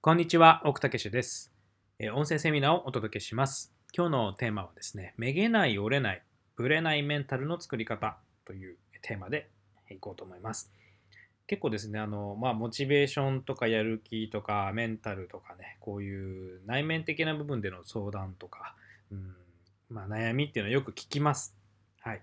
こんにちは、奥武史です。音声セミナーをお届けします。今日のテーマはですね、めげない、折れない、ぶれないメンタルの作り方というテーマでいこうと思います。結構ですね、モチベーションとかやる気とかメンタルとかね、こういう内面的な部分での相談とか、悩みっていうのはよく聞きます。はい。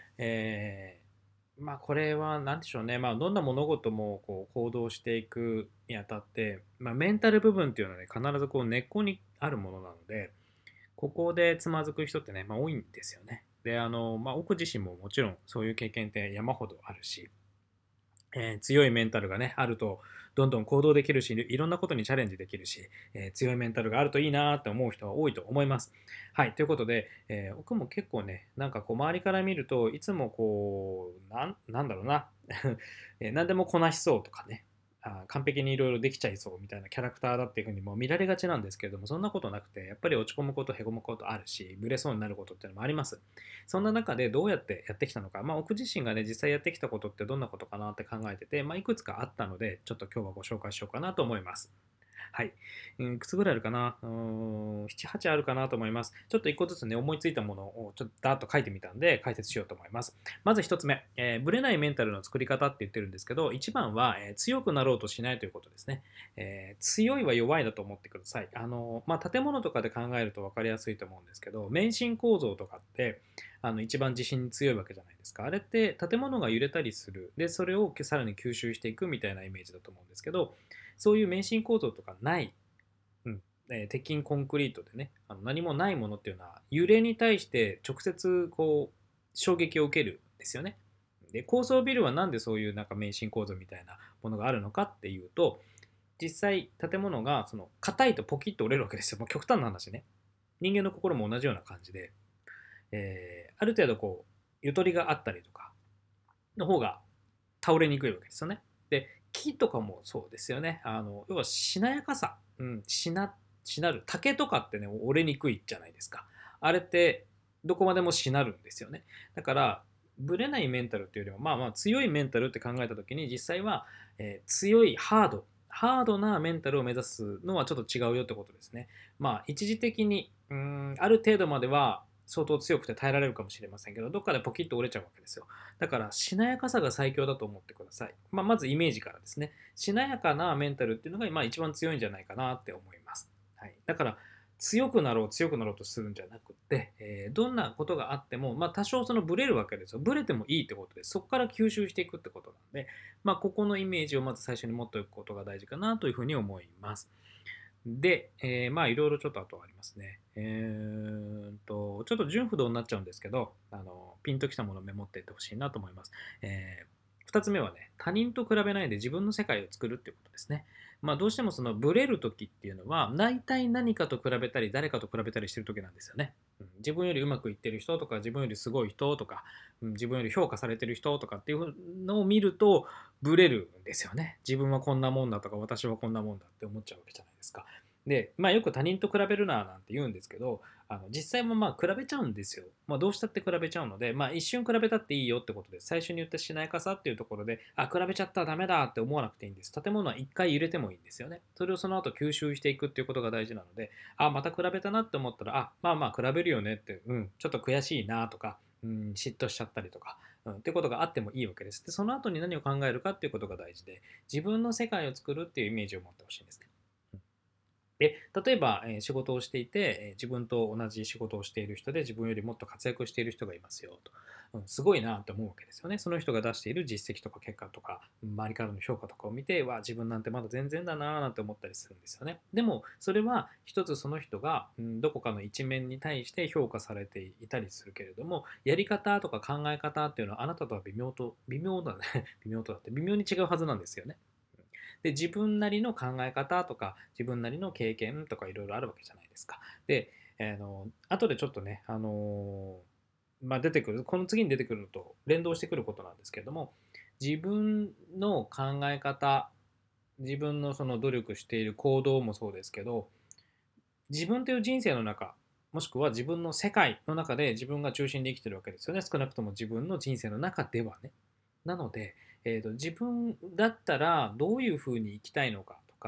これは何でしょうね、どんな物事もこう行動していくにあたって、メンタル部分っていうのはね、必ずこう根っこにあるものなので、ここでつまずく人ってね、多いんですよね。で、奥自身ももちろんそういう経験って山ほどあるし、強いメンタルがね、あると、どんどん行動できるし、いろんなことにチャレンジできるし、強いメンタルがあるといいなって思う人は多いと思います。はい、ということで、僕も結構ね、なんかこう周りから見るといつもこうなんだろうな何でもこなしそうとかね、完璧にいろいろできちゃいそうみたいなキャラクターだっていうふうにも見られがちなんですけれども、そんなことなくて、やっぱり落ち込むことへこむことあるし、ブレそうになることっていうのもあります。そんな中でどうやってやってきたのか、僕自身がね、実際やってきたことってどんなことかなって考えてて、いくつかあったので、ちょっと今日はご紹介しようかなと思います。はい。いくつぐらいあるかな7、8あるかなと思います。ちょっと一個ずつね、思いついたものをちょっとダーッと書いてみたんで、解説しようと思います。まず一つ目、ぶれないメンタルの作り方って言ってるんですけど、一番は、強くなろうとしないということですね。強いは弱いだと思ってください。建物とかで考えると分かりやすいと思うんですけど、免震構造とかって、一番地震に強いわけじゃないですか。あれって建物が揺れたりする。で、それをさらに吸収していくみたいなイメージだと思うんですけど、そういう免震構造とかない、鉄筋コンクリートでね、何もないものっていうのは揺れに対して直接こう衝撃を受けるんですよね。で、高層ビルはなんでそういうなんか免震構造みたいなものがあるのかっていうと、実際建物がその硬いとポキッと折れるわけですよ。もう極端な話ね。人間の心も同じような感じで、ある程度こうゆとりがあったりとかの方が倒れにくいわけですよね。で、木とかもそうですよね。要はしなやかさ、しなる。竹とかってね、折れにくいじゃないですか。あれって、どこまでもしなるんですよね。だから、ぶれないメンタルっていうよりも、強いメンタルって考えたときに、実際は、強いハードなメンタルを目指すのはちょっと違うよってことですね。一時的に、ある程度までは相当強くて耐えられるかもしれませんけど、どっかでポキッと折れちゃうわけですよ。だから、しなやかさが最強だと思ってください。まずイメージからですね。しなやかなメンタルっていうのが、一番強いんじゃないかなって思います。はい。だから、強くなろうとするんじゃなくて、どんなことがあっても、多少そのブレるわけですよ。ブレてもいいってことです。そこから吸収していくってことなんで、ここのイメージをまず最初に持っておくことが大事かなというふうに思います。で、いろいろちょっとあとありますね。ちょっと順不動になっちゃうんですけど、ピンときたものをメモっていってほしいなと思います。2つ目はね、他人と比べないで自分の世界を作るっていうことですね。どうしてもそのブレる時っていうのは、大体何かと比べたり、誰かと比べたりしてる時なんですよね。自分よりうまくいってる人とか、自分よりすごい人とか、自分より評価されてる人とかっていうのを見ると、ブレるんですよね。自分はこんなもんだとか、私はこんなもんだって思っちゃうわけじゃないですか。で、よく他人と比べるななんて言うんですけど、実際も比べちゃうんですよ。どうしたって比べちゃうので、一瞬比べたっていいよってことで、最初に言ったしなやかさっていうところで、比べちゃったらダメだって思わなくていいんです。建物は一回揺れてもいいんですよね。それをその後吸収していくっていうことが大事なので、また比べたなって思ったら、比べるよねって、ちょっと悔しいなとか、嫉妬しちゃったりとか、ってことがあってもいいわけです。で、その後に何を考えるかっていうことが大事で、自分の世界を作るっていうイメージを持ってほしいんですね。で、例えば、仕事をしていて、自分と同じ仕事をしている人で自分よりもっと活躍している人がいますよと、すごいなと思うわけですよね。その人が出している実績とか結果とか周りからの評価とかを見て自分なんてまだ全然だななんて思ったりするんですよね。でもそれは一つその人が、どこかの一面に対して評価されていたりするけれども、やり方とか考え方っていうのはあなたとは微妙だね微妙とだって微妙に違うはずなんですよね。で、自分なりの考え方とか、自分なりの経験とかいろいろあるわけじゃないですか。で、後でちょっとね、出てくる、この次に出てくるのと連動してくることなんですけれども、自分の考え方、自分のその努力している行動もそうですけど、自分という人生の中、もしくは自分の世界の中で自分が中心で生きてるわけですよね。少なくとも自分の人生の中ではね。なので、自分だったらどういうふうに生きたいのかとか、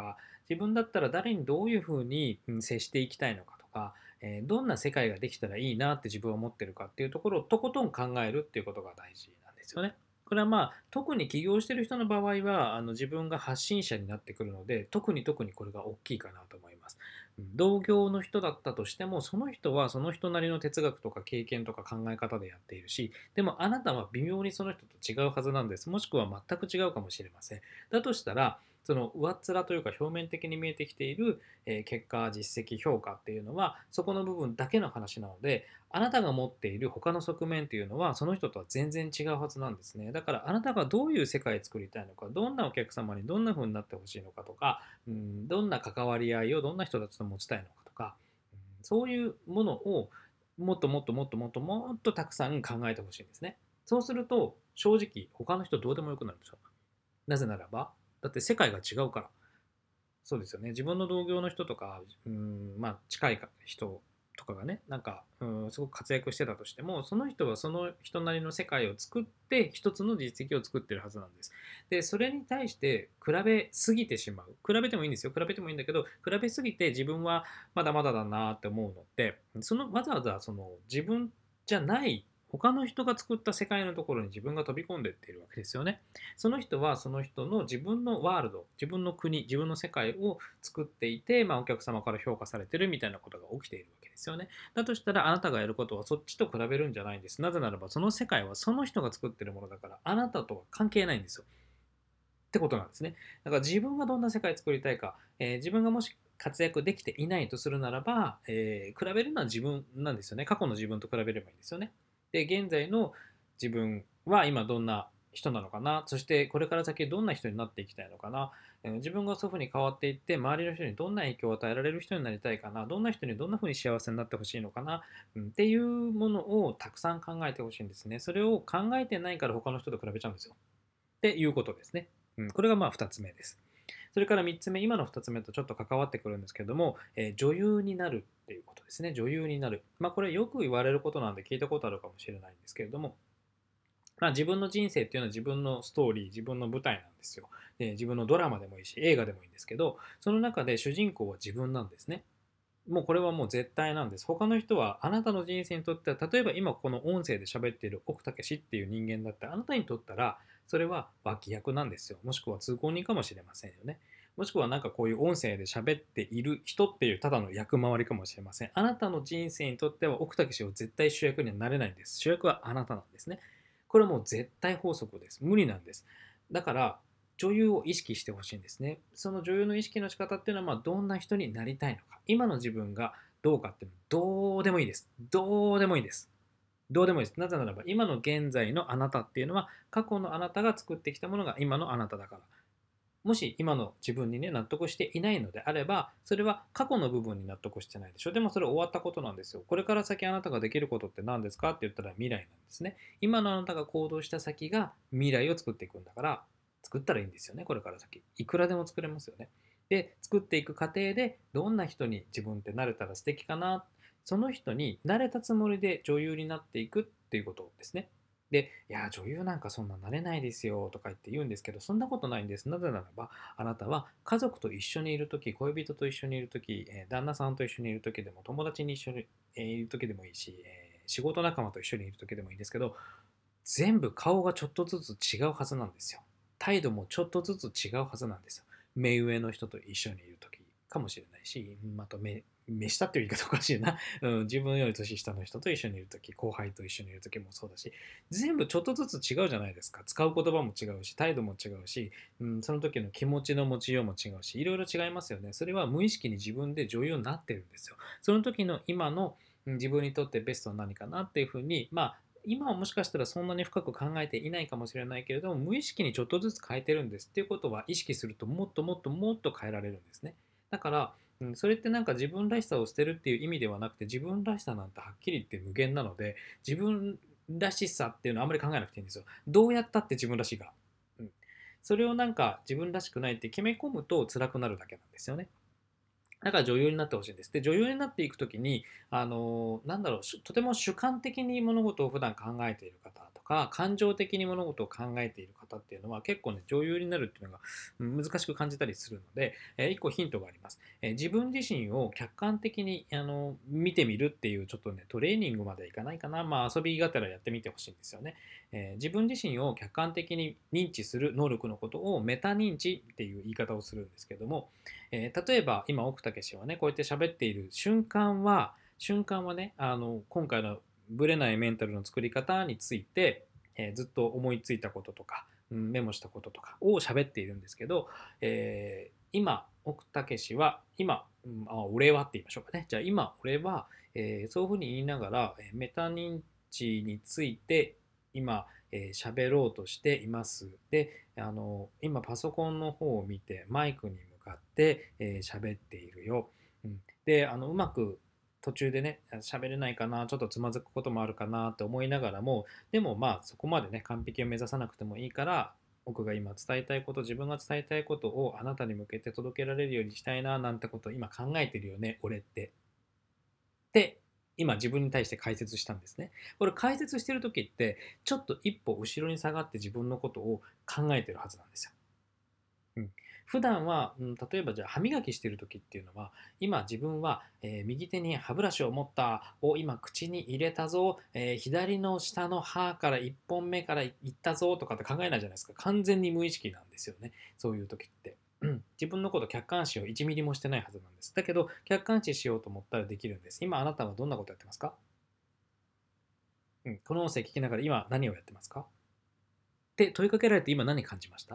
自分だったら誰にどういうふうに接していきたいのかとか、どんな世界ができたらいいなって自分は思ってるかっていうところをとことん考えるっていうことが大事なんですよね。これは特に起業してる人の場合は自分が発信者になってくるので特にこれが大きいかなと思います。同業の人だったとしてもその人はその人なりの哲学とか経験とか考え方でやっているし、でもあなたは微妙にその人と違うはずなんです。もしくは全く違うかもしれません。だとしたらその上っ面というか表面的に見えてきている結果、実績、評価っていうのはそこの部分だけの話なので、あなたが持っている他の側面っていうのはその人とは全然違うはずなんですね。だからあなたがどういう世界を作りたいのか、どんなお客様にどんな風になってほしいのかとか、どんな関わり合いをどんな人たちと持ちたいのかとか、そういうものをもっとたくさん考えてほしいんですね。そうすると正直他の人どうでもよくなるんですよ。なぜならばだって世界が違うから。そうですよね。自分の同業の人とか、近い人とかがね、すごく活躍してたとしても、その人はその人なりの世界を作って、一つの実績を作ってるはずなんです。で、それに対して比べすぎてしまう。比べてもいいんですよ。比べてもいいんだけど、比べすぎて自分はまだまだだなって思うのって、わざわざその自分じゃない他の人が作った世界のところに自分が飛び込んでいっているわけですよね。その人はその人の自分のワールド、自分の国、自分の世界を作っていて、お客様から評価されてるみたいなことが起きているわけですよね。だとしたらあなたがやることはそっちと比べるんじゃないんです。なぜならばその世界はその人が作ってるものだからあなたとは関係ないんですよ。ってことなんですね。だから自分がどんな世界を作りたいか、自分がもし活躍できていないとするならば、比べるのは自分なんですよね。過去の自分と比べればいいんですよね。で、現在の自分は今どんな人なのかな、そしてこれから先どんな人になっていきたいのかな、自分がそういうふうに変わっていって周りの人にどんな影響を与えられる人になりたいかな、どんな人にどんなふうに幸せになってほしいのかな、っていうものをたくさん考えてほしいんですね。それを考えてないから他の人と比べちゃうんですよ。っていうことですね。これが2つ目です。それから3つ目、今の2つ目とちょっと関わってくるんですけれども、女優になるっていうことですね。女優になる。これよく言われることなんで聞いたことあるかもしれないんですけれども、自分の人生っていうのは自分のストーリー、自分の舞台なんですよ。自分のドラマでもいいし、映画でもいいんですけど、その中で主人公は自分なんですね。もうこれはもう絶対なんです。他の人はあなたの人生にとっては、例えば今この音声で喋っている奥武史っていう人間だったら、あなたにとったら、それは脇役なんですよ。もしくは通行人かもしれませんよね。もしくはこういう音声で喋っている人っていうただの役回りかもしれません。あなたの人生にとっては奥武史を絶対主役にはなれないんです。主役はあなたなんですね。これはもう絶対法則です。無理なんです。だから女優を意識してほしいんですね。その女優の意識の仕方っていうのはどんな人になりたいのか。今の自分がどうかっていうのはどうでもいいです。どうでもいいです。どうでもいいです。なぜならば今の現在のあなたっていうのは過去のあなたが作ってきたものが今のあなただから。もし今の自分にね納得していないのであればそれは過去の部分に納得してないでしょ。でもそれ終わったことなんですよ。これから先あなたができることって何ですかって言ったら未来なんですね。今のあなたが行動した先が未来を作っていくんだから作ったらいいんですよね。これから先いくらでも作れますよね。で作っていく過程でどんな人に自分ってなれたら素敵かな、その人になれたつもりで女優になっていくっていうことですね。で、いや、女優なんかそんななれないですよとか言って言うんですけど、そんなことないんです。なぜならば、あなたは家族と一緒にいるとき、恋人と一緒にいるとき、旦那さんと一緒にいるときでも、友達に一緒にいるときでもいいし、仕事仲間と一緒にいるときでもいいんですけど、全部顔がちょっとずつ違うはずなんですよ。態度もちょっとずつ違うはずなんですよ。目上の人と一緒にいるときかもしれないし、あと目下っていう言い方おかしいな、自分より年下の人と一緒にいるとき、後輩と一緒にいるときもそうだし、全部ちょっとずつ違うじゃないですか。使う言葉も違うし、態度も違うし、その時の気持ちの持ちようも違うし、いろいろ違いますよね。それは無意識に自分で女優になってるんですよ。その時の今の自分にとってベストは何かなっていうふうに、今はもしかしたらそんなに深く考えていないかもしれないけれども無意識にちょっとずつ変えてるんですっていうことは意識するともっと変えられるんですね。だから、それって自分らしさを捨てるっていう意味ではなくて自分らしさなんてはっきり言って無限なので自分らしさっていうのはあんまり考えなくていいんですよ。どうやったって自分らしいから。それを自分らしくないって決め込むと辛くなるだけなんですよね。だから女優になってほしいんです。で、女優になっていくときに、とても主観的に物事を普段考えている方とか感情的に物事を考えている方っていうのは結構ね女優になるっていうのが難しく感じたりするので、一個ヒントがあります。自分自身を客観的に見てみるっていうちょっとねトレーニングまではいかないかな、まあ遊びがてらやってみてほしいんですよね。自分自身を客観的に認知する能力のことをメタ認知っていう言い方をするんですけども、例えば今奥武氏はねこうやって喋っている瞬間はね今回のブレないメンタルの作り方について、ずっと思いついたこととか、メモしたこととかを喋っているんですけど、今奥武氏は俺はって言いましょうかね。じゃあ今俺は、そういうふうに言いながらメタ認知について今喋ろうとしています。で今パソコンの方を見てマイクに向かって喋っているよ。でうまく途中でね喋れないかな、ちょっとつまずくこともあるかなって思いながらも、でもまあそこまでね完璧を目指さなくてもいいから、僕が今伝えたいこと、自分が伝えたいことをあなたに向けて届けられるようにしたいななんてことを今考えてるよね俺って今自分に対して解説したんですね。これ解説してる時ってちょっと一歩後ろに下がって自分のことを考えてるはずなんですよ。普段は、例えばじゃあ歯磨きしてる時っていうのは今自分は、右手に歯ブラシを持ったを今口に入れたぞ、左の下の歯から1本目からいったぞとかって考えないじゃないですか。完全に無意識なんですよね、そういう時って。自分のこと客観視を1ミリもしてないはずなんです。だけど客観視しようと思ったらできるんです。今あなたはどんなことやってますか？この音声聞きながら今何をやってますかって問いかけられて今何感じました？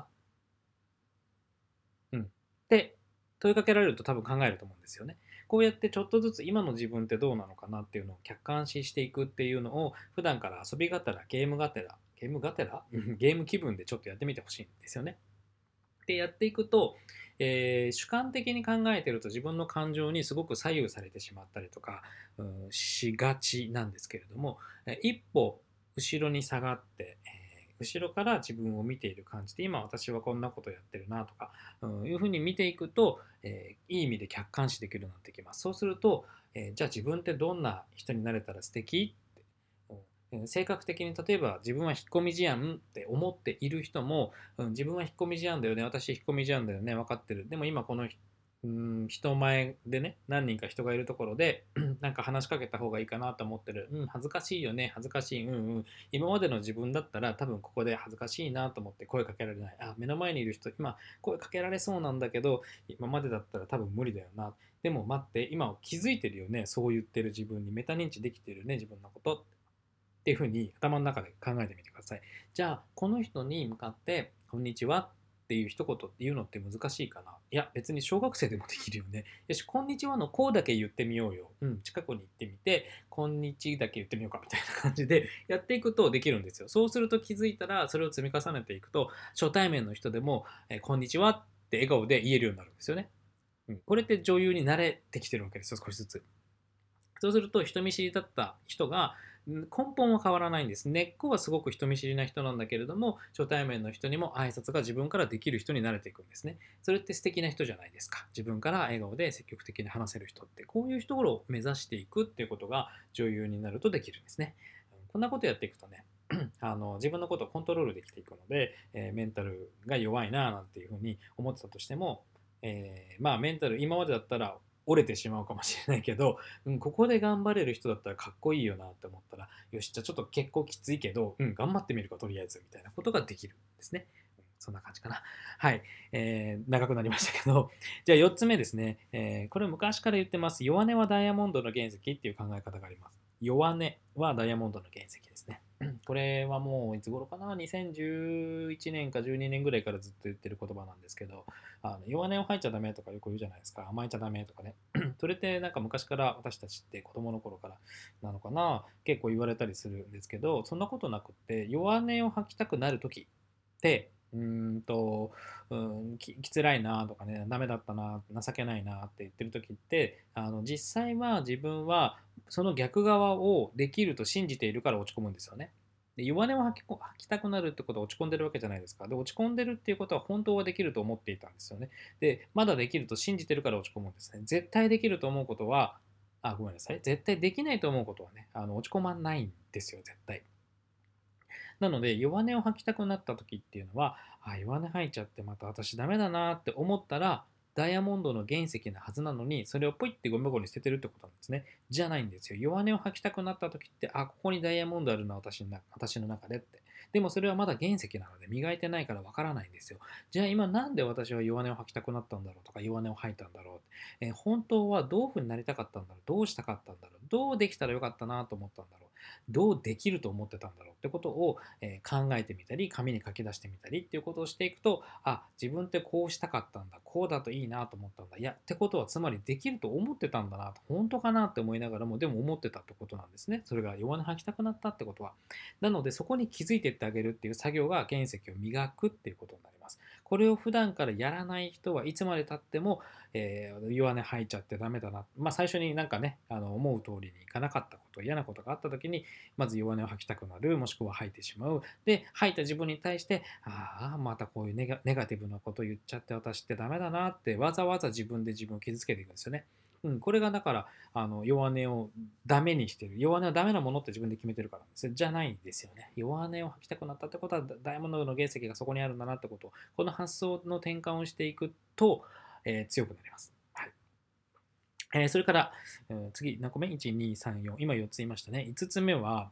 って問いかけられると多分考えると思うんですよね。こうやってちょっとずつ今の自分ってどうなのかなっていうのを客観視していくっていうのを普段から遊びがてらゲームがてらゲーム気分でちょっとやってみてほしいんですよね。でやっていくと、主観的に考えてると自分の感情にすごく左右されてしまったりとか、しがちなんですけれども、一歩後ろに下がって、後ろから自分を見ている感じで今私はこんなことやってるなとか、いうふうに見ていくと、いい意味で客観視できるようになってきます。そうすると、じゃあ自分ってどんな人になれたら素敵って性格的に例えば自分は引っ込み思案って思っている人も、自分は引っ込み思案だよね、私引っ込み思案だよね、分かってる。でも今この人前でね何人か人がいるところでなんか話しかけた方がいいかなと思ってる。恥ずかしいよね、恥ずかしい。今までの自分だったら多分ここで恥ずかしいなと思って声かけられない。目の前にいる人今声かけられそうなんだけど今までだったら多分無理だよな。でも待って、今気づいてるよね、そう言ってる自分にメタ認知できてるね、自分のことっていうふうに頭の中で考えてみてください。じゃあこの人に向かって「こんにちは」っていう一言っていうのって難しいかな。いや別に小学生でもできるよね。よし「こんにちは」のこうだけ言ってみようよ。近くに行ってみて「こんにち」だけ言ってみようかみたいな感じでやっていくとできるんですよ。そうすると気づいたらそれを積み重ねていくと初対面の人でもこんにちは」って笑顔で言えるようになるんですよね。これって女優に慣れてきてるわけですよ、少しずつ。そうすると人見知りだった人が根本は変わらないんです。根っこはすごく人見知りな人なんだけれども、初対面の人にも挨拶が自分からできる人に慣れていくんですね。それって素敵な人じゃないですか。自分から笑顔で積極的に話せる人って、こういう人を目指していくっていうことが女優になるとできるんですね。こんなことやっていくとね、自分のことをコントロールできていくので、メンタルが弱いななんていうふうに思ってたとしても、まあメンタル今までだったら折れてしまうかもしれないけど、ここで頑張れる人だったらかっこいいよなって思ったら、よし、じゃあちょっと結構きついけど、頑張ってみるかとりあえずみたいなことができるんですね。そんな感じかな。はい、長くなりましたけど、じゃあ4つ目ですね、これ昔から言ってます。弱音はダイヤモンドの原石っていう考え方があります。弱音はダイヤモンドの原石ですね。これはもういつ頃かな、2011年か12年ぐらいからずっと言ってる言葉なんですけど、弱音を吐いちゃダメとかよく言うじゃないですか。甘えちゃダメとかね。それってなんか昔から私たちって子供の頃からなのかな、結構言われたりするんですけど、そんなことなくって弱音を吐きたくなる時ってきつらいなとかね、ダメだったな、情けないなって言ってる時って実際は自分はその逆側をできると信じているから落ち込むんですよね。で弱音を吐きたくなるってことは落ち込んでるわけじゃないですか。で落ち込んでるっていうことは本当はできると思っていたんですよね。でまだできると信じてるから落ち込むんですね。絶対できると思うことはごめんなさい、絶対できないと思うことはね落ち込まないんですよ、絶対。 なので弱音を吐きたくなった時っていうのは、弱音吐いちゃってまた私ダメだなって思ったら、ダイヤモンドの原石なはずなのに、それをポイってゴミ箱に捨ててるってことなんですね。じゃないんですよ。弱音を吐きたくなった時って、ここにダイヤモンドあるな、私の中でって。でもそれはまだ原石なので磨いてないからわからないんですよ。じゃあ今なんで私は弱音を吐きたくなったんだろうとか弱音を吐いたんだろう、本当はどういうふうになりたかったんだろう、どうしたかったんだろう、どうできたらよかったなと思ったんだろう、どうできると思ってたんだろうってことを、考えてみたり紙に書き出してみたりっていうことをしていくと、自分ってこうしたかったんだ、こうだといいなと思ったんだ、いやってことはつまりできると思ってたんだなと、本当かなって思いながらもでも思ってたってことなんですね。それが弱音吐きたくなったってことは。なのでそこに気づいていってあげるっていう作業が原石を磨くっていうことになります。これを普段からやらない人はいつまでたっても、弱音吐いちゃってダメだな、最初になんかね思う通りにいかなかったこと、嫌なことがあった時にまず弱音を吐きたくなる、もしくは吐いてしまう。で吐いた自分に対して、またこういうネガティブなこと言っちゃって私ってダメだなってわざわざ自分で自分を傷つけていくんですよね。これがだから弱音をダメにしてる、弱音はダメなものって自分で決めてるからですじゃないんですよね。弱音を吐きたくなったってことはダイヤモンドの原石がそこにあるんだなってこと、この発想の転換をしていくと、強くなります。はい。それから、次何個目？ 1、2、3、4。今4つ言いましたね。5つ目は、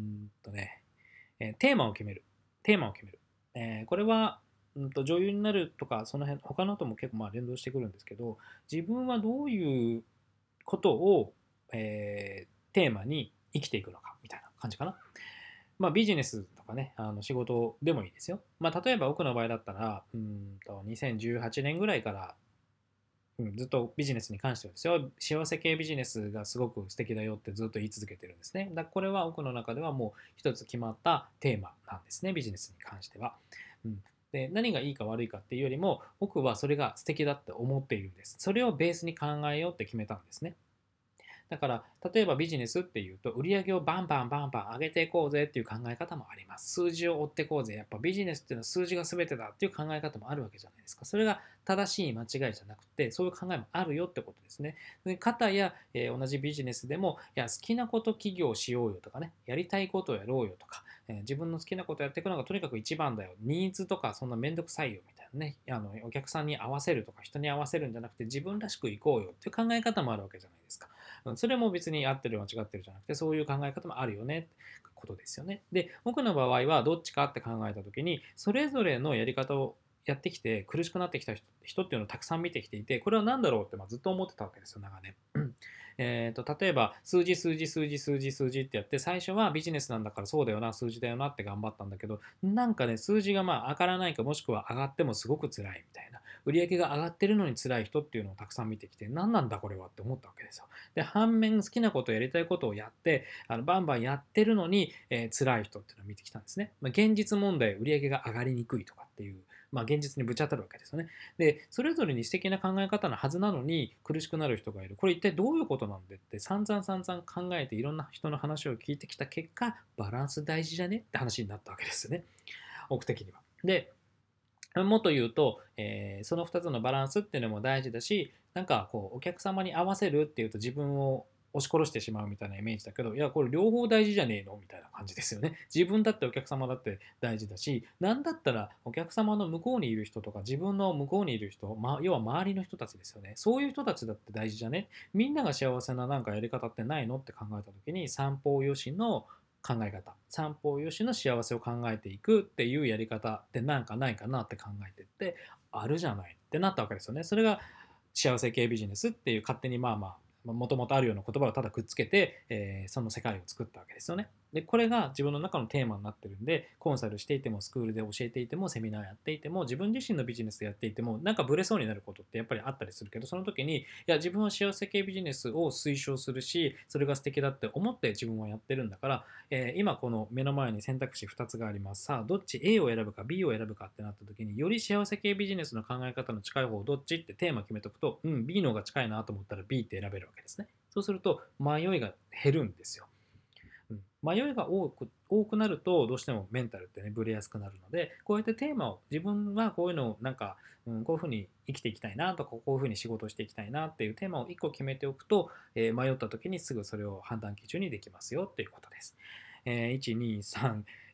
テーマを決める。テーマを決める。これは、女優になるとか、その辺、他のとも結構連動してくるんですけど、自分はどういうことを、テーマに生きていくのか、みたいな感じかな。ビジネスとかね、仕事でもいいですよ。例えば僕の場合だったら、2018年ぐらいから、ずっとビジネスに関してはですよ、幸せ系ビジネスがすごく素敵だよってずっと言い続けてるんですね。これは僕の中ではもう一つ決まったテーマなんですね、ビジネスに関しては。で何がいいか悪いかっていうよりも、僕はそれが素敵だって思っているんです。それをベースに考えようって決めたんですね。だから例えばビジネスっていうと売り上げをバンバンバンバン上げていこうぜっていう考え方もあります。数字を追っていこうぜ、やっぱビジネスっていうのは数字が全てだっていう考え方もあるわけじゃないですか。それが正しい間違いじゃなくて、そういう考えもあるよってことですね。で方や、同じビジネスでも、いや好きなこと起業しようよとかね、やりたいことをやろうよとか、自分の好きなことやっていくのがとにかく一番だよ、ニーズとかそんなめんどくさいよみたいなね、お客さんに合わせるとか人に合わせるんじゃなくて自分らしくいこうよっていう考え方もあるわけじゃないですか。それも別に合ってる間違ってるじゃなくて、そういう考え方もあるよねってことですよね。で僕の場合はどっちかって考えた時に、それぞれのやり方をやってきて苦しくなってきた人っていうのをたくさん見てきていて、これは何だろうってずっと思ってたわけですよ、長年。例えば数字数字数字数字数字ってやって、最初はビジネスなんだからそうだよな数字だよなって頑張ったんだけど、なんかね数字が上がらないか、もしくは上がってもすごく辛いみたいな、売り上げが上がってるのに辛い人っていうのをたくさん見てきて、何なんだこれはって思ったわけですよ。で反面好きなことやりたいことをやってバンバンやってるのに、辛い人っていうのを見てきたんですね。現実問題売り上げが上がりにくいとかっていう、現実にぶち当たるわけですよね。でそれぞれに素敵な考え方のはずなのに苦しくなる人がいる。これ一体どういうことなんでって散々散々考えていろんな人の話を聞いてきた結果、バランス大事じゃねって話になったわけですよね、僕的には。でもっと言うと、その2つのバランスっていうのも大事だし、なんかこうお客様に合わせるっていうと自分を押し殺してしまうみたいなイメージだけど、いやこれ両方大事じゃねえのみたいな感じですよね。自分だってお客様だって大事だし、なんだったらお客様の向こうにいる人とか自分の向こうにいる人、要は周りの人たちですよね。そういう人たちだって大事じゃね、みんなが幸せななんかやり方ってないのって考えた時に、三方よしの考え方、三方よしの幸せを考えていくっていうやり方ってなんかないかなって考えてって、あるじゃないってなったわけですよね。それが幸せ系ビジネスっていう勝手にもともとあるような言葉をただくっつけて、その世界を作ったわけですよね。でこれが自分の中のテーマになってるんで、コンサルしていてもスクールで教えていてもセミナーやっていても自分自身のビジネスでやっていてもなんかブレそうになることってやっぱりあったりするけど、その時にいや自分は幸せ系ビジネスを推奨するし、それが素敵だって思って自分はやってるんだから、今この目の前に選択肢2つがあります。さあどっち A を選ぶか B を選ぶかってなった時に、より幸せ系ビジネスの考え方の近い方どっちってテーマ決めとくと、B の方が近いなと思ったら B って選べるわけですね。そうすると迷いが減るんですよ。迷いが多くなるとどうしてもメンタルってねブレやすくなるので、こうやってテーマを自分はこういうのをなんか、こういうふうに生きていきたいなとか、こういうふうに仕事をしていきたいなっていうテーマを1個決めておくと、迷った時にすぐそれを判断基準にできますよっていうことです。1、2、3、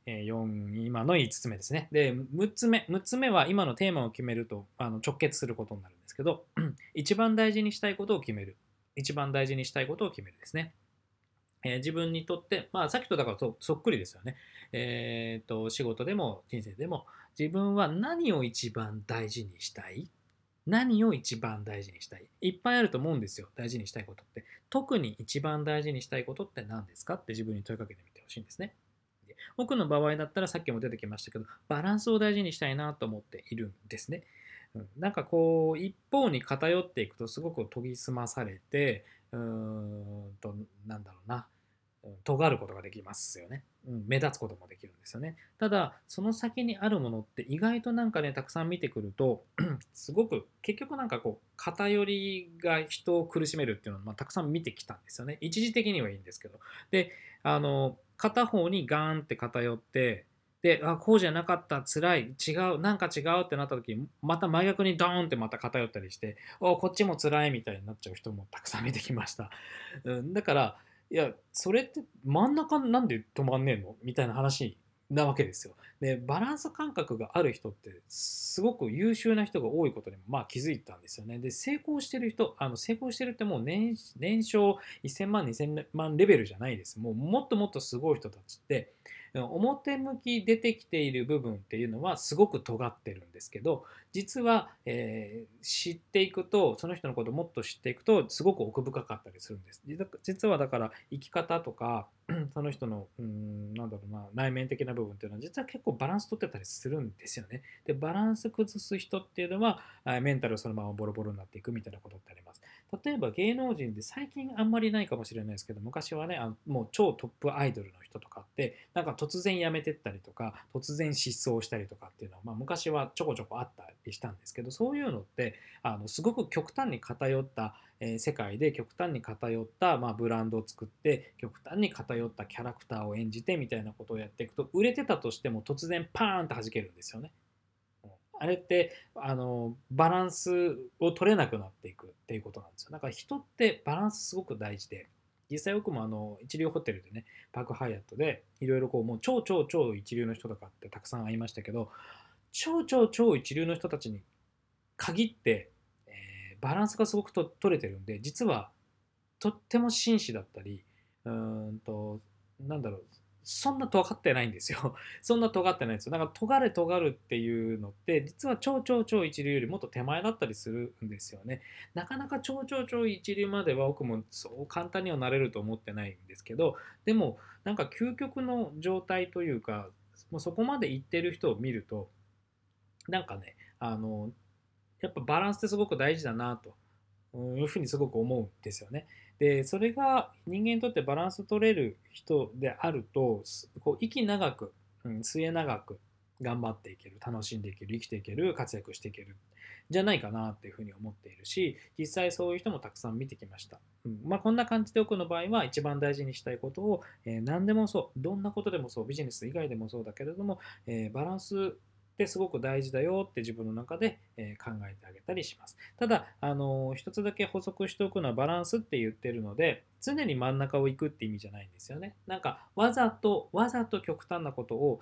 今の5つ目ですね。で、6つ目は今のテーマを決めると直結することになるんですけど、一番大事にしたいことを決める。一番大事にしたいことを決めるですね。自分にとって、まあ、さっきとだからそっくりですよね。仕事でも人生でも、自分は何を一番大事にしたい？何を一番大事にしたい？いっぱいあると思うんですよ、大事にしたいことって。特に一番大事にしたいことって何ですかって自分に問いかけてみてほしいんですね。僕の場合だったらさっきも出てきましたけど、バランスを大事にしたいなと思っているんですね。なんかこう、一方に偏っていくとすごく研ぎ澄まされて、うーなんだろうな、尖ることができますよね。目立つこともできるんですよね。ただ、その先にあるものって意外となんかね、たくさん見てくると、すごく結局なんかこう、偏りが人を苦しめるっていうのを、たくさん見てきたんですよね。一時的にはいいんですけど。で、片方にガーンって偏って、で、こうじゃなかった、辛い、違う、なんか違うってなった時に、また真逆にドーンってまた偏ったりして、こっちも辛いみたいになっちゃう人もたくさん見てきました。だから、いや、それって真ん中なんで止まんねえのみたいな話なわけですよ。で、バランス感覚がある人ってすごく優秀な人が多いことにも気づいたんですよね。で、成功してる人、成功してるってもう年商1000万、2000万レベルじゃないです。もうもっともっとすごい人たちって、表向き出てきている部分っていうのはすごく尖ってるんですけど、実は、知っていくとその人のことをもっと知っていくとすごく奥深かったりするんです。実はだから生き方とかその人のなんだろうな、内面的な部分っていうのは実は結構バランス取ってたりするんですよね。でバランス崩す人っていうのはメンタルそのままボロボロになっていくみたいなことってあります。例えば芸能人で最近あんまりないかもしれないですけど、昔はねもう超トップアイドルの人とかってなんか突然辞めてったりとか突然失踪したりとかっていうのは、昔はちょこちょこあったりしたんですけど、そういうのってすごく極端に偏った、世界で極端に偏った、ブランドを作って極端に偏ったキャラクターを演じてみたいなことをやっていくと、売れてたとしても突然パーンと弾けるんですよね。あれってバランスを取れなくなっていくっていうことなんですよ。だから人ってバランスすごく大事で、実際僕も一流ホテルでね、パークハイアットでいろいろこうもう超超超一流の人とかってたくさん会いましたけど、超超超一流の人たちに限って、バランスがすごく取れてるんで、実はとっても紳士だったり、うーなんだろう、そんな尖ってないんですよ。そんな尖ってないんですよ。だから尖るっていうのって、実は超超超一流よりもっと手前だったりするんですよね。なかなか超超超一流までは僕もそう簡単にはなれると思ってないんですけど、でもなんか究極の状態というか、もうそこまで行ってる人を見ると、なんかね、やっぱバランスってすごく大事だなというふうにすごく思うんですよね。で、それが人間にとってバランス取れる人であると、こう息長く、末永く頑張っていける、楽しんでいける、生きていける、活躍していける、じゃないかなっていうふうに思っているし、実際そういう人もたくさん見てきました。こんな感じで僕の場合は一番大事にしたいことを、何でもそう、どんなことでもそう、ビジネス以外でもそうだけれども、バランスってすごく大事だよって自分の中で考えてあげたりします。ただ、一つだけ補足しておくのはバランスって言ってるので、常に真ん中を行くって意味じゃないんですよね。なんか、わざと極端なことを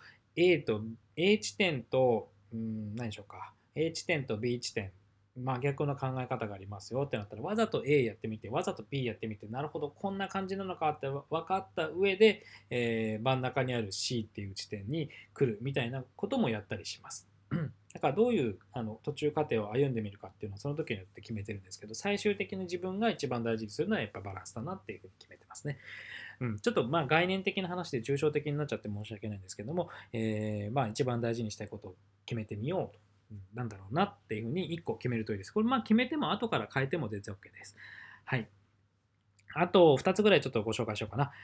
A 地点と、何でしょうか、A 地点と B 地点、逆の考え方がありますよってなったら、わざと A やってみて、わざと B やってみて、なるほど、こんな感じなのかって分かった上で、真ん中にある C っていう地点に来るみたいなこともやったりします。だからどういう途中過程を歩んでみるかっていうのはその時によって決めてるんですけど、最終的に自分が一番大事にするのはやっぱバランスだなっていうふうに決めてますね。ちょっと概念的な話で抽象的になっちゃって申し訳ないんですけども、一番大事にしたいことを決めてみようと。なんだろうなっていうふうに1個決めるといいです。これ決めても後から変えても全然 OK です。はい。あと2つぐらいちょっとご紹介しようかな。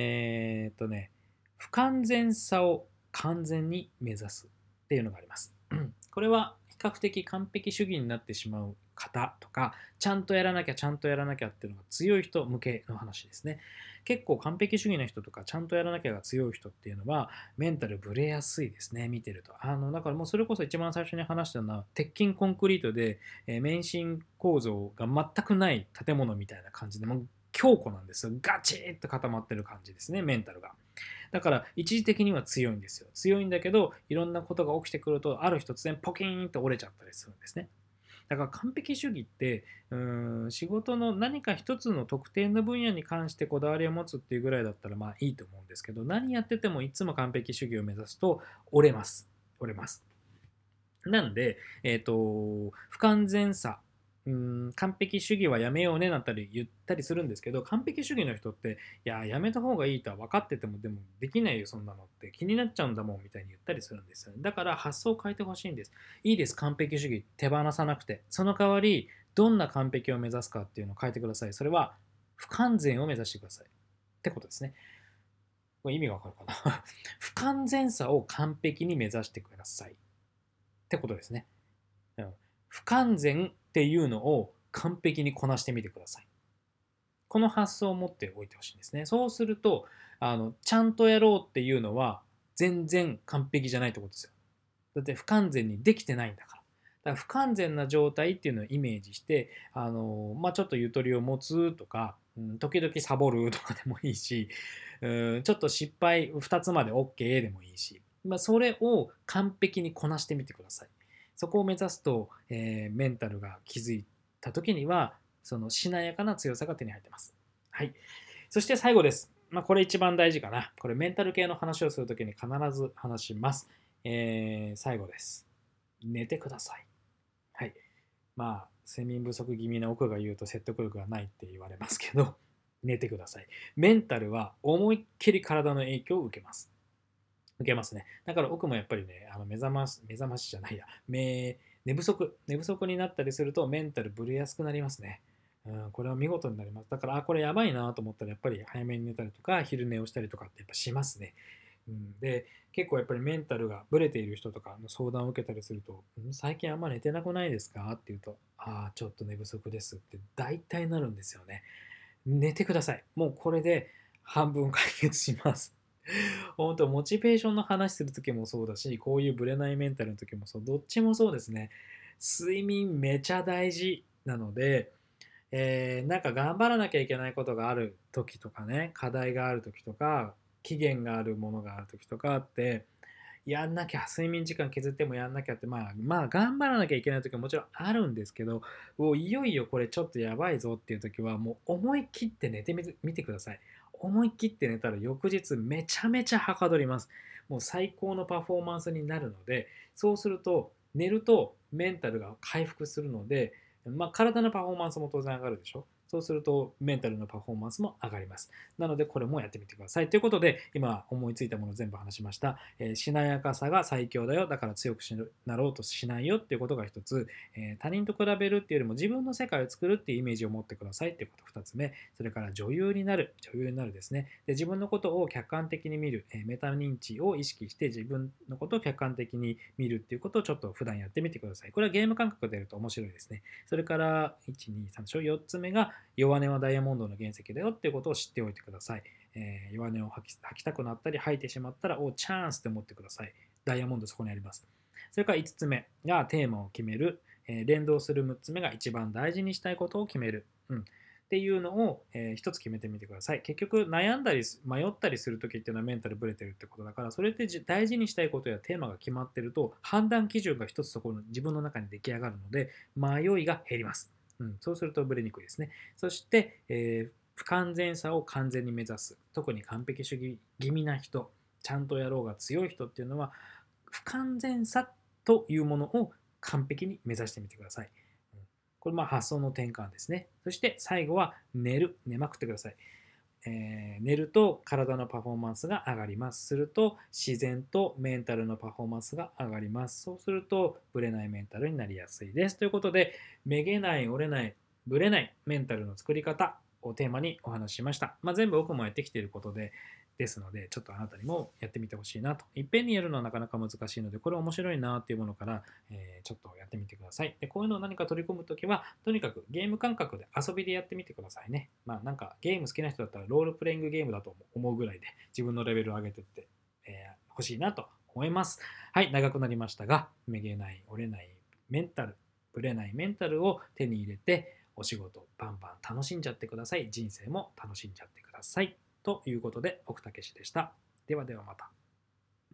不完全さを完全に目指すっていうのがあります。これは比較的完璧主義になってしまう方とか、ちゃんとやらなきゃちゃんとやらなきゃっていうのが強い人向けの話ですね。結構完璧主義な人とかちゃんとやらなきゃが強い人っていうのはメンタルブレやすいですね、見てると。だからもうそれこそ一番最初に話したのは鉄筋コンクリートで、免震構造が全くない建物みたいな感じでもう強固なんですよ。ガチッと固まってる感じですね、メンタルが。 だから一時的には強いんですよ。強いんだけど、いろんなことが起きてくると、ある日突然ポキーンと折れちゃったりするんですね。だから完璧主義って仕事の何か一つの特定の分野に関してこだわりを持つっていうぐらいだったらまあいいと思うんですけど、何やっててもいつも完璧主義を目指すと折れます。折れます。なんで、不完全さ、完璧主義はやめようねなんたり言ったりするんですけど、完璧主義の人って、いや、やめた方がいいとは分かってても、でもできないよ、そんなのって気になっちゃうんだもんみたいに言ったりするんですよね。だから発想を変えてほしいんです。いいです、完璧主義手放さなくて。その代わり、どんな完璧を目指すかっていうのを変えてください。それは不完全を目指してください。ってことですね。これ意味がわかるかな不完全さを完璧に目指してください。ってことですね。不完全っていうのを完璧にこなしてみてください。この発想を持っておいてほしいんですね。そうすると、ちゃんとやろうっていうのは全然完璧じゃないってことですよ。だって不完全にできてないんだから。だから不完全な状態っていうのをイメージして、ちょっとゆとりを持つとか、時々サボるとかでもいいし、ちょっと失敗2つまで OK でもいいし、それを完璧にこなしてみてください。そこを目指すと、メンタルが築いた時には、そのしなやかな強さが手に入ってます。はい。そして最後です。これ一番大事かな。これメンタル系の話をするときに必ず話します。最後です。寝てください。はい。睡眠不足気味な奥が言うと説得力がないって言われますけど、寝てください。メンタルは思いっきり体の影響を受けます。受けますね。だから奥もやっぱりね、目覚ましじゃないや、寝不足になったりするとメンタルぶれやすくなりますね。これは見事になります。だから、これやばいなと思ったら、やっぱり早めに寝たりとか、昼寝をしたりとかってやっぱしますね。で、結構やっぱりメンタルがブレている人とかの相談を受けたりすると、最近あんま寝てなくないですかって言うと、ちょっと寝不足ですって大体なるんですよね。寝てください。もうこれで半分解決します。本当モチベーションの話するときもそうだし、こういうブレないメンタルの時もそう、どっちもそうですね。睡眠めちゃ大事なので、なんか頑張らなきゃいけないことがある時とかね、課題がある時とか、期限があるものがある時とかあって、やんなきゃ、睡眠時間削ってもやんなきゃって、頑張らなきゃいけない時はもちろんあるんですけど、もういよいよこれちょっとやばいぞっていう時は、もう思い切って寝てみてください。思い切って寝たら翌日めちゃめちゃはかどります。もう最高のパフォーマンスになるので、そうすると、寝るとメンタルが回復するので、体のパフォーマンスも当然上がるでしょ。そうするとメンタルのパフォーマンスも上がります。なのでこれもやってみてください。ということで今思いついたものを全部話しました。しなやかさが最強だよ。だから強くなろうとしないよっていうことが一つ。他人と比べるっていうよりも自分の世界を作るっていうイメージを持ってくださいっていうこと二つ目。それから女優になる。女優になるですね。で自分のことを客観的に見る。メタ認知を意識して自分のことを客観的に見るっていうことをちょっと普段やってみてください。これはゲーム感覚でやると面白いですね。それから1、2、3、4つ目が弱音はダイヤモンドの原石だよっていうことを知っておいてください。弱音を吐きたくなったり吐いてしまったら、チャンスって思ってください。ダイヤモンドそこにあります。それから5つ目がテーマを決める。連動する6つ目が一番大事にしたいことを決める。っていうのを、一つ決めてみてください。結局悩んだり迷ったりするときっていうのはメンタルブレてるってことだから、それって大事にしたいことやテーマが決まってると判断基準が一つそこの自分の中に出来上がるので迷いが減ります。そうするとブレにくいですね。そして、不完全さを完全に目指す。特に完璧主義気味な人、ちゃんとやろうが強い人っていうのは、不完全さというものを完璧に目指してみてください。これ発想の転換ですね。そして最後は寝る。寝まくってください。寝ると体のパフォーマンスが上がります。すると自然とメンタルのパフォーマンスが上がります。そうするとブレないメンタルになりやすいです。ということで、めげない、折れない、ブレないメンタルの作り方をテーマにお話ししました。全部僕もやってきていることですので、ちょっとあなたにもやってみてほしいなと。いっぺんにやるのはなかなか難しいので、これ面白いなっていうものから、ちょっとやってみてください。で、こういうのを何か取り込むときは、とにかくゲーム感覚で遊びでやってみてくださいね。なんかゲーム好きな人だったらロールプレイングゲームだと思うぐらいで自分のレベルを上げていって、欲しいなと思います。はい、長くなりましたが、めげない、折れないメンタル、ぶれないメンタルを手に入れて、お仕事バンバン楽しんじゃってください。人生も楽しんじゃってください。 ということで、奥武史でした。ではではまた。